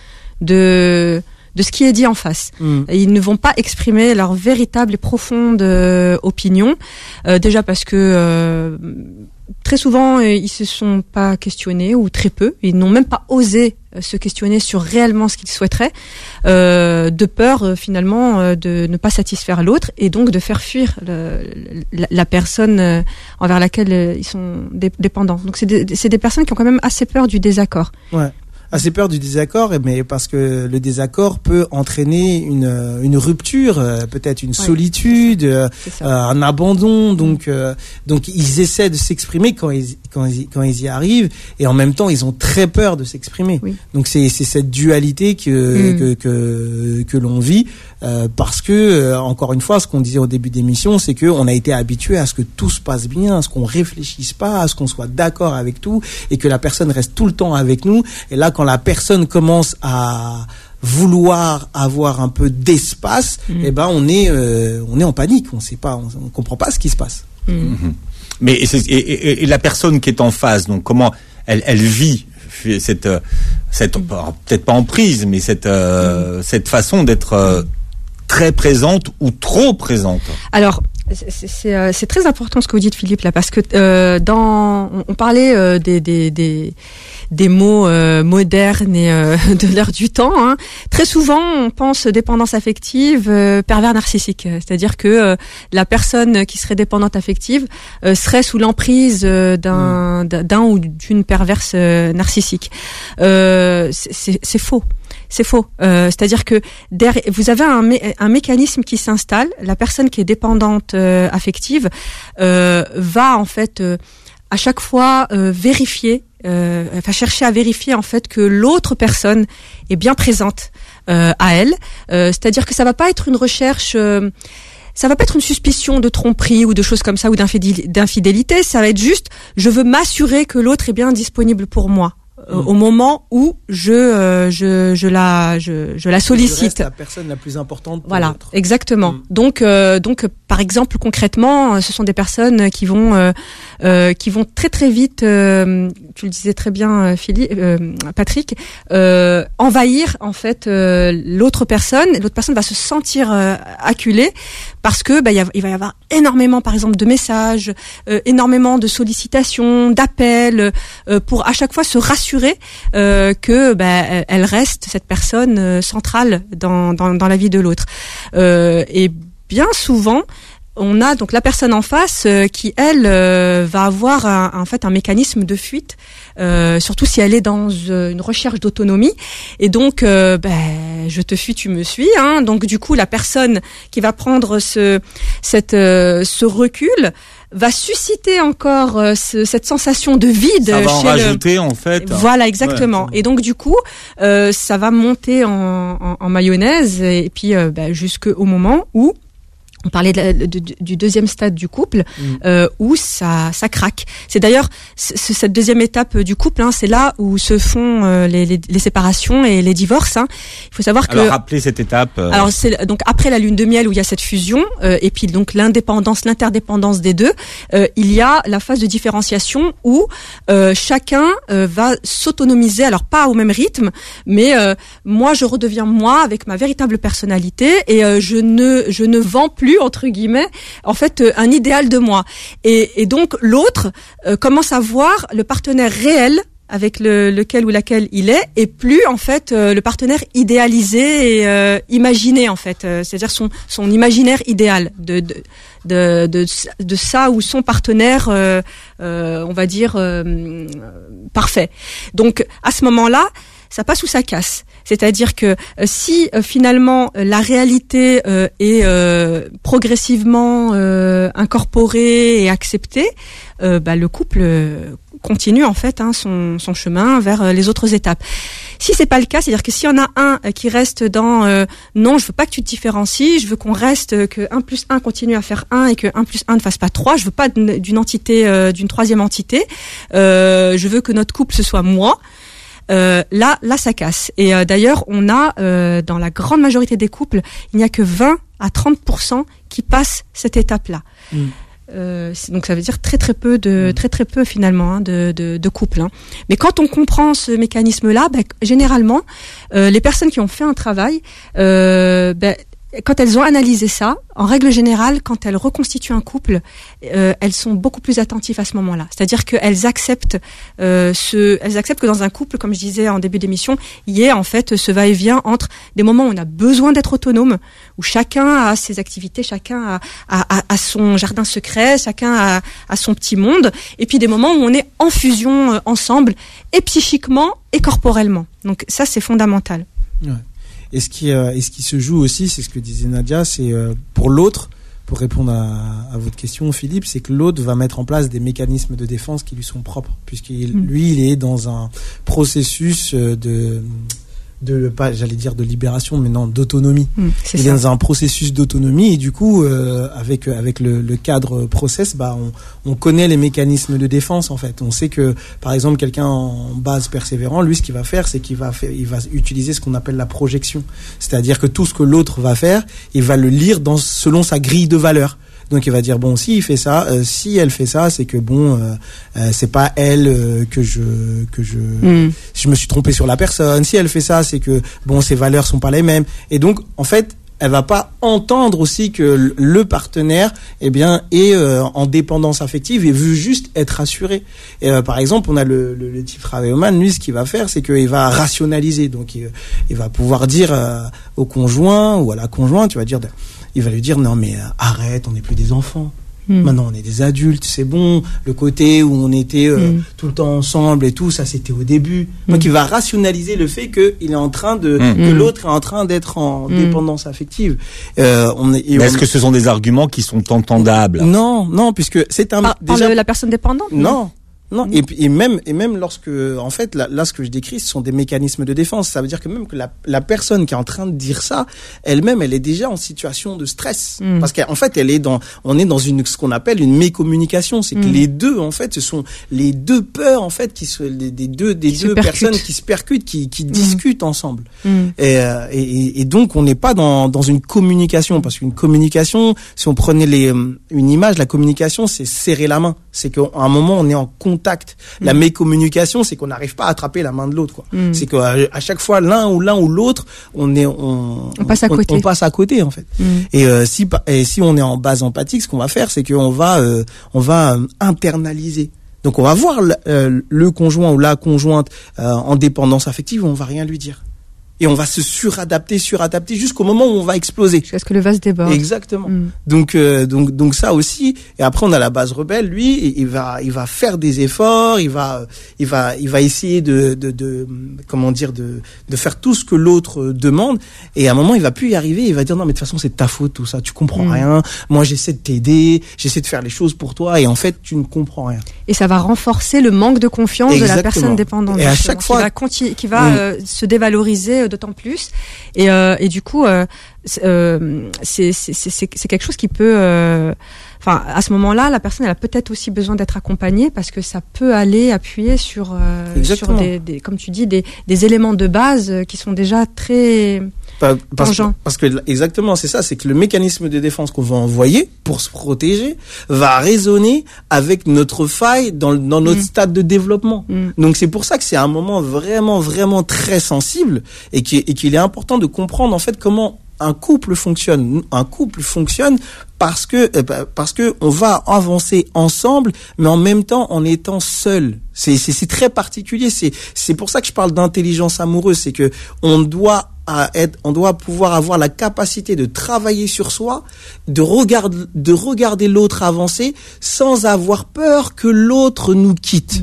S3: de de ce qui est dit en face. Mmh. Ils ne vont pas exprimer leur véritable et profonde euh, opinion. Euh, déjà parce que euh, très souvent, euh, ils se sont pas questionnés ou très peu. Ils n'ont même pas osé euh, se questionner sur réellement ce qu'ils souhaiteraient, euh, de peur euh, finalement euh, de ne pas satisfaire l'autre et donc de faire fuir le, la, la personne euh, envers laquelle euh, ils sont dé- dépendants. Donc c'est des, c'est des personnes qui ont quand même assez peur du désaccord.
S4: Ouais. Assez peur du désaccord, mais parce que le désaccord peut entraîner une une rupture, peut-être une ouais, solitude, c'est ça. C'est ça. Euh, un abandon. Donc euh, donc ils essaient de s'exprimer quand ils quand ils quand ils y arrivent, et en même temps ils ont très peur de s'exprimer. Oui. Donc c'est c'est cette dualité que mmh. que que que l'on vit euh, parce que euh, encore une fois, ce qu'on disait au début d'émission, c'est que on a été habitué à ce que tout se passe bien, à ce qu'on réfléchisse pas, à ce qu'on soit d'accord avec tout, et que la personne reste tout le temps avec nous. Et là, quand la personne commence à vouloir avoir un peu d'espace, mmh. eh ben on est euh, on est en panique, on sait pas, on, on comprend pas ce qui se passe.
S2: Mmh. Mais et, c'est, et, et, et la personne qui est en face, donc comment elle, elle vit cette, cette peut-être pas emprise, mais cette, euh, cette façon d'être euh, très présente ou trop présente.
S3: Alors, c'est, c'est, c'est très important ce que vous dites, Philippe, là, parce que euh, dans, on, on parlait euh, des, des, des, des mots euh, modernes et euh, de l'heure du temps. Hein. Très souvent, on pense dépendance affective, euh, pervers narcissique. C'est-à-dire que euh, la personne qui serait dépendante affective euh, serait sous l'emprise euh, d'un, mmh. d'un ou d'une perverse euh, narcissique. Euh, c'est, c'est, c'est faux. C'est faux. Euh, c'est-à-dire que derrière, vous avez un, mé- un mécanisme qui s'installe. La personne qui est dépendante euh, affective euh, va en fait euh, à chaque fois euh, vérifier, euh, enfin chercher à vérifier en fait que l'autre personne est bien présente euh, à elle. Euh, c'est-à-dire que ça va pas être une recherche. Euh, Ça va pas être une suspicion de tromperie ou de choses comme ça ou d'infidélité. Ça va être juste, je veux m'assurer que l'autre est bien disponible pour moi. Mmh. Au moment où je euh, je je la je je la sollicite. Je reste
S4: la personne la plus importante pour
S3: voilà,
S4: l'autre.
S3: Exactement. Mmh. Donc euh, donc par exemple concrètement, ce sont des personnes qui vont euh, euh, qui vont très très vite. Euh, tu le disais très bien, Philippe, euh, Patrick, euh, envahir en fait euh, l'autre personne. L'autre personne va se sentir euh, acculée parce que bah, il, y a, il va y avoir énormément par exemple de messages, euh, énormément de sollicitations, d'appels euh, pour à chaque fois se rassurer Euh, que bah, elle reste cette personne euh, centrale dans, dans dans la vie de l'autre. Euh, et bien souvent, on a donc la personne en face euh, qui elle euh, va avoir un, en fait un mécanisme de fuite, euh, surtout si elle est dans euh, une recherche d'autonomie. Et donc, euh, bah, je te fuis, tu me suis. Hein. Donc du coup, la personne qui va prendre ce cette euh, ce recul va susciter encore euh, ce, cette sensation de vide
S2: ça va
S3: chez
S2: en
S3: le...
S2: rajouter en fait.
S3: Voilà, exactement. Ouais. Et donc du coup, euh, ça va monter en, en, en mayonnaise et puis euh, bah, jusqu'au moment où on parlait de la, de, de, du deuxième stade du couple, mmh. euh, où ça, ça craque. C'est d'ailleurs c- cette deuxième étape du couple, hein, c'est là où se font euh, les, les, les séparations et les divorces. Hein. Il faut savoir que.
S2: Alors rappelez cette étape. Euh...
S3: Alors c'est donc après la lune de miel où il y a cette fusion euh, et puis donc l'indépendance, l'interdépendance des deux. Euh, il y a la phase de différenciation où euh, chacun euh, va s'autonomiser. Alors pas au même rythme, mais euh, moi je redeviens moi avec ma véritable personnalité et euh, je ne je ne vends plus entre guillemets en fait euh, un idéal de moi et, et donc l'autre euh, commence à voir le partenaire réel avec le, lequel ou laquelle il est et plus en fait euh, le partenaire idéalisé et euh, imaginé en fait euh, c'est-à-dire son son imaginaire idéal de de de de, de ça ou son partenaire euh, euh, on va dire euh, parfait. Donc à ce moment-là ça passe ou ça casse. C'est-à-dire que euh, si euh, finalement euh, la réalité euh, est euh, progressivement euh, incorporée et acceptée, euh, bah, le couple euh, continue en fait hein, son, son chemin vers euh, les autres étapes. Si c'est pas le cas, c'est-à-dire que s'il y en a un euh, qui reste dans euh, non, je veux pas que tu te différencies, je veux qu'on reste, euh, que un plus un continue à faire un et que un plus un ne fasse pas trois, je veux pas d'une, d'une entité, euh, d'une troisième entité, euh, je veux que notre couple ce soit moi. Euh, là, là, ça casse. Et euh, d'ailleurs, on a euh, dans la grande majorité des couples, il n'y a que vingt à trente pour cent qui passent cette étape-là. Mmh. Euh, donc ça veut dire très très peu de mmh. très très peu finalement hein, de, de, de couples. Hein. Mais quand on comprend ce mécanisme-là, bah, généralement, euh, les personnes qui ont fait un travail, euh, bah, quand elles ont analysé ça, en règle générale, quand elles reconstituent un couple, euh, elles sont beaucoup plus attentives à ce moment-là. C'est-à-dire qu'elles acceptent, euh, ce, elles acceptent que dans un couple, comme je disais en début d'émission, il y ait en fait ce va-et-vient entre des moments où on a besoin d'être autonome, où chacun a ses activités, chacun a, a, a, a son jardin secret, chacun a, a son petit monde, et puis des moments où on est en fusion euh, ensemble, et psychiquement et corporellement. Donc ça, c'est fondamental.
S4: Ouais. Et ce qui, euh, et ce qui se joue aussi, c'est ce que disait Nadia, c'est euh, pour l'autre, pour répondre à, à votre question, Philippe, c'est que l'autre va mettre en place des mécanismes de défense qui lui sont propres, puisqu'il, mmh. lui, il est dans un processus de, de pas, j'allais dire de libération, mais non, d'autonomie. Mmh, il ça. est dans un processus d'autonomie et du coup, euh, avec avec le, le cadre process, bah, on, on connaît les mécanismes de défense en fait. On sait que, par exemple, quelqu'un en base persévérant, lui, ce qu'il va faire, c'est qu'il va faire, il va utiliser ce qu'on appelle la projection, c'est-à-dire que tout ce que l'autre va faire, il va le lire dans selon sa grille de valeurs. Donc il va dire bon, si il fait ça, euh, si elle fait ça, c'est que bon, euh, euh, c'est pas elle euh, que je que je mm. je me suis trompé sur la personne. Si elle fait ça, c'est que bon, ses valeurs sont pas les mêmes. Et donc en fait, elle va pas entendre aussi que le partenaire, eh bien, est euh, en dépendance affective et veut juste être rassuré. Et, euh, par exemple, on a le, le, le type travaillomane, lui, ce qu'il va faire, c'est qu'il va rationaliser. Donc, il, il va pouvoir dire euh, au conjoint ou à la conjointe, tu vas dire, il va lui dire, non mais euh, arrête, on n'est plus des enfants. Mmh. Maintenant, on est des adultes, c'est bon. Le côté où on était euh, mmh. tout le temps ensemble et tout, ça, c'était au début. Mmh. Donc, il va rationaliser le fait que il est en train de, mmh. que l'autre est en train d'être en mmh. dépendance affective. Euh, on est,
S2: Mais on... est-ce que ce sont des arguments qui sont entendables?
S4: Non, non, puisque c'est un.
S3: Par, déjà... par le, la personne dépendante?
S4: Non. Non, mmh. et, et même et même lorsque en fait là, là ce que je décris, ce sont des mécanismes de défense. Ça veut dire que même que la, la personne qui est en train de dire ça, elle-même, elle est déjà en situation de stress mmh. parce qu'en fait, elle est dans, on est dans une ce qu'on appelle une mécommunication. C'est mmh. que les deux, en fait, ce sont les deux peurs en fait qui se les, des deux des qui deux personnes qui se percutent, qui qui mmh. discutent ensemble. Mmh. Et, euh, et et donc on n'est pas dans dans une communication, parce qu'une communication, si on prenait les une image, la communication, c'est serrer la main. C'est qu'à un moment on est en contact. La mmh. mécommunication, c'est qu'on n'arrive pas à attraper la main de l'autre, quoi. Mmh. C'est qu'à à chaque fois, l'un ou l'un ou l'autre, on est, on,
S3: on passe à côté.
S4: On, on passe à côté, en fait. Mmh. Et, euh, si, et si on est en base empathique, ce qu'on va faire, c'est qu'on va, euh, on va euh, internaliser. Donc, on va voir le, euh, le conjoint ou la conjointe euh, en dépendance affective, on va rien lui dire. Et on va se suradapter, suradapter jusqu'au moment où on va exploser.
S3: Jusqu'à ce que le vase déborde.
S4: Exactement.
S3: Mm.
S4: Donc, euh, donc, donc ça aussi. Et après, on a la base rebelle. Lui, il va, il va faire des efforts. Il va, il va, il va essayer de, de, de, comment dire, de, de faire tout ce que l'autre demande. Et à un moment, il va plus y arriver. Il va dire non, mais de toute façon, c'est de ta faute, tout ça. Tu comprends mm. rien. Moi, j'essaie de t'aider. J'essaie de faire les choses pour toi. Et en fait, tu ne comprends rien.
S3: Et ça va renforcer le manque de confiance Exactement. de la personne dépendante.
S4: Et à chaque fois,
S3: qui va, conti- qui va mm. euh, se dévaloriser d'autant plus, et, euh, et du coup euh, c'est, euh, c'est, c'est, c'est, c'est quelque chose qui peut, euh, enfin à ce moment-là, la personne elle a peut-être aussi besoin d'être accompagnée, parce que ça peut aller appuyer sur, euh, sur des, des, comme tu dis, des, des éléments de base qui sont déjà très
S4: Parce que, parce que exactement, c'est ça, c'est que le mécanisme de défense qu'on va envoyer pour se protéger va résonner avec notre faille dans, dans notre mmh. stade de développement. Mmh. Donc c'est pour ça que c'est un moment vraiment, vraiment très sensible, et qu'il, et qu'il est important de comprendre en fait comment un couple fonctionne. Un couple fonctionne parce que parce que on va avancer ensemble, mais en même temps en étant seul. C'est c'est, c'est très particulier. C'est c'est pour ça que je parle d'intelligence amoureuse. C'est que on doit à être, on doit pouvoir avoir la capacité de travailler sur soi, de regarder de regarder l'autre avancer sans avoir peur que l'autre nous quitte.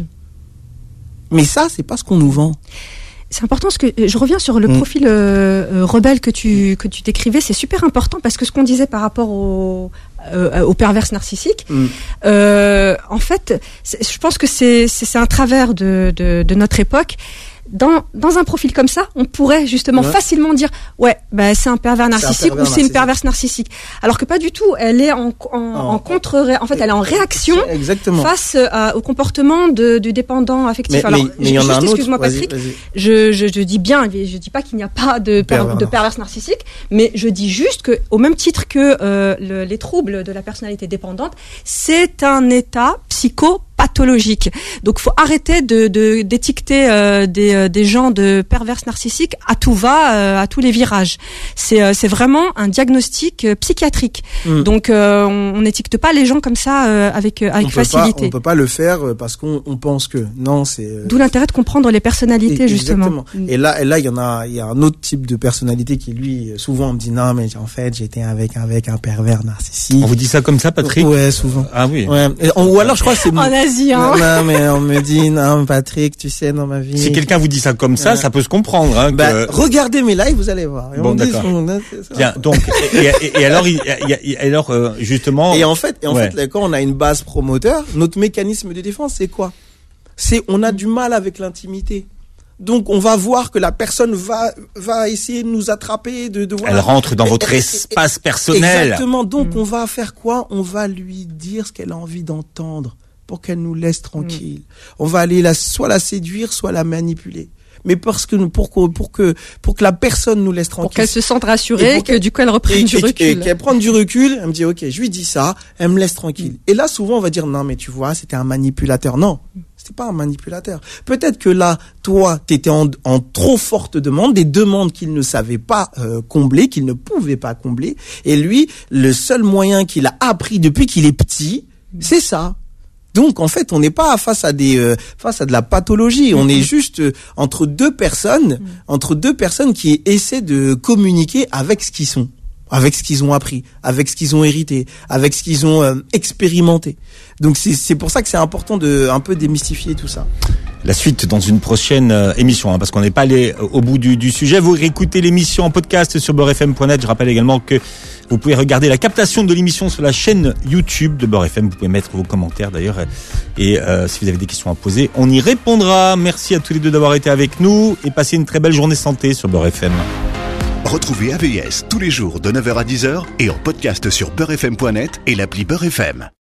S4: Mais ça, c'est pas ce qu'on nous vend.
S3: C'est important, parce que je reviens sur le mmh. profil euh, rebelle que tu que tu décrivais. C'est super important, parce que ce qu'on disait par rapport au euh, aux perverses narcissiques, mmh. euh, en fait, je pense que c'est c'est, c'est un travers de, de de notre époque. Dans dans un profil comme ça, on pourrait justement ouais. facilement dire ouais, bah c'est un pervers narcissique un pervers ou c'est narcissique. Une perverse narcissique. Alors que pas du tout. Elle est en en, oh. en contre. En fait, elle est en réaction
S4: Exactement.
S3: face à, au comportement de du dépendant affectif.
S4: Mais,
S3: Alors,
S4: mais, mais juste, y en a un
S3: excuse-moi
S4: autre.
S3: Patrick,
S4: vas-y, vas-y.
S3: Je, je je dis bien, je dis pas qu'il n'y a pas de per, de perverse narcissique, mais je dis juste que au même titre que euh, le, les troubles de la personnalité dépendante, c'est un état psycho pathologique. Donc, faut arrêter de, de d'étiqueter euh, des, euh, des gens de perverses narcissiques à tout va, euh, à tous les virages. C'est, euh, c'est vraiment un diagnostic euh, psychiatrique. Mmh. Donc, euh, on n'étiquete pas les gens comme ça euh, avec euh, avec
S4: on
S3: facilité.
S4: Pas, on peut pas le faire parce qu'on on pense que non, c'est. Euh,
S3: D'où l'intérêt de comprendre les personnalités et, justement.
S4: Exactement. Mmh. Et là, et là, il y en a, il y a un autre type de personnalité qui lui, souvent, on me dit non, mais en fait, j'étais avec avec un pervers narcissique.
S2: On vous dit ça comme ça, Patrick?
S4: Ouais, souvent.
S2: Ah oui.
S4: Ouais. Et, ou alors, je crois que c'est.
S3: En Asie, hein.
S4: Non, non, mais on me dit non, Patrick, tu sais, dans ma vie.
S2: Si quelqu'un vous dit ça comme ça, ouais. ça peut se comprendre. Hein,
S4: bah,
S2: que...
S4: Regardez mes lives, vous allez voir. Et
S2: bon,
S4: on
S2: d'accord.
S4: Dit, on, c'est ça.
S2: Bien. Donc, et, et, et alors, il, et, et alors, euh, justement.
S4: Et en fait, et en
S2: ouais.
S4: fait, quand on a une base promoteur, notre mécanisme de défense, c'est quoi? C'est on a du mal avec l'intimité. Donc on va voir que la personne va va essayer de nous attraper, de, de
S2: voilà. Elle rentre dans votre et, espace personnel.
S4: Exactement. Donc
S3: mmh.
S4: on va faire quoi? On va lui dire ce qu'elle a envie d'entendre pour qu'elle nous laisse tranquille. Mmh. On va aller la soit la séduire, soit la manipuler. mais parce que pour que pour que pour que la personne nous laisse tranquille.
S3: Pour qu'elle se sente rassurée, que du coup elle reprenne
S4: et,
S3: du
S4: et,
S3: recul.
S4: Et qu'elle prenne du recul, elle me dit ok, je lui dis ça, elle me laisse tranquille. Et là souvent on va dire non mais tu vois, c'était un manipulateur. Non, c'était pas un manipulateur. Peut-être que là toi t'étais en, en trop forte demande, des demandes qu'il ne savait pas euh, combler, qu'il ne pouvait pas combler, et lui le seul moyen qu'il a appris depuis qu'il est petit, c'est ça. Donc en fait, on n'est pas face à des euh, face à de la pathologie, on est juste euh, entre deux personnes, entre deux personnes qui essaient de communiquer avec ce qu'ils sont, avec ce qu'ils ont appris, avec ce qu'ils ont hérité, avec ce qu'ils ont euh, expérimenté. Donc c'est c'est pour ça que c'est important de un peu démystifier tout ça.
S2: La suite dans une prochaine euh, émission, hein, parce qu'on n'est pas allé au bout du, du sujet. Vous réécoutez l'émission en podcast sur beurre f m point net. Je rappelle également que vous pouvez regarder la captation de l'émission sur la chaîne YouTube de Beurre F M. Vous pouvez mettre vos commentaires d'ailleurs. Et euh, si vous avez des questions à poser, on y répondra. Merci à tous les deux d'avoir été avec nous et passez une très belle journée santé sur Beurre F M.
S1: Retrouvez A V S tous les jours de neuf heures à dix heures et en podcast sur beurre f m point net et l'appli Beurre F M.